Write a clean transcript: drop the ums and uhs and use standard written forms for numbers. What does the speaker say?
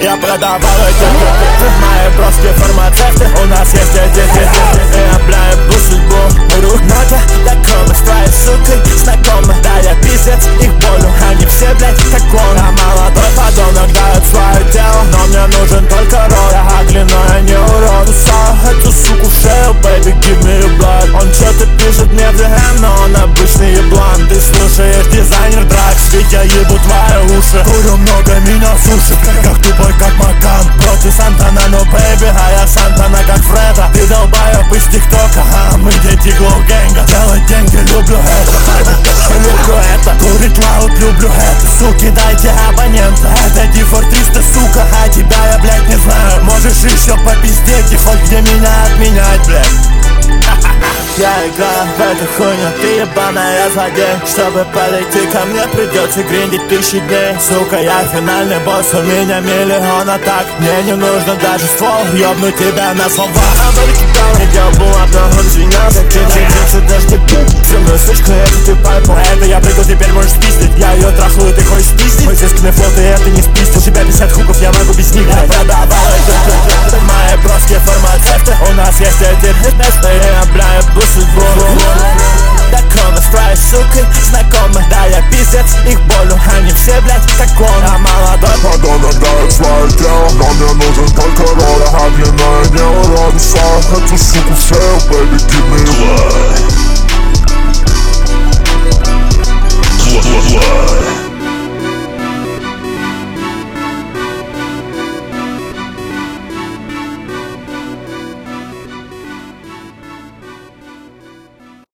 Я продавал эти мои броски фармацевты. У нас есть эти я, бля, ебу судьбу. Рунота, знакомы с твоей сукой, знакомы. Да, я пиздец, их болю, они все, блядь, как он. А молодой подонок дает свое тело, но мне нужен только рот. Я огляну, не урод. Кусаю эту суку в шею, baby, give me your blood. Он что-то пишет мне в DM, но он обычный еблан. Ты слушаешь дизайнер дракс, ведь я ебу твои уши. Курю много, меня сушит, как тупой, как Макан. Бро, ты Сантана, но бэйби, а я Сантана, как Фреда. Ты долбоёб из ТикТока, а мы дети Глоу Гэнга. Делать деньги, люблю это, люблю это. Курить лаут, люблю это. Суки, дайте абонента. Это Дифор 300, сука, а тебя я, блядь, не знаю. Можешь еще попиздеть, дефолт, где меня отменять, блядь. Я играю в эту хуйню, ты ебаная злодей. Чтобы подойти ко мне, придется гриндить 1000 дней. Сука, я финальный босс, у меня миллион атак. Мне не нужно даже ствол, ёбну тебя на слова. Не делал булап, но он извинялся. Джинсы даже не пуп, со мной сучка, это ты пайпу. А это я прыгал, теперь можешь спиздить. Я ее трахаю, ты хочешь спиздить? Мой изысканный флот, и это не спиздил. У тебя 50 хуков, я могу без них. Я продавал это, мои броски фармацевты. У нас есть эти я, бля, ебу судьбу. Знакомы с твоей сукой, знакомы. Да, я пиздец, их болю, они все, блядь, как он. А молодой подонок дает свое тело, но мне нужен только рот. А длинная не урод. Кусаю эту суку в шею, baby, give me your blood.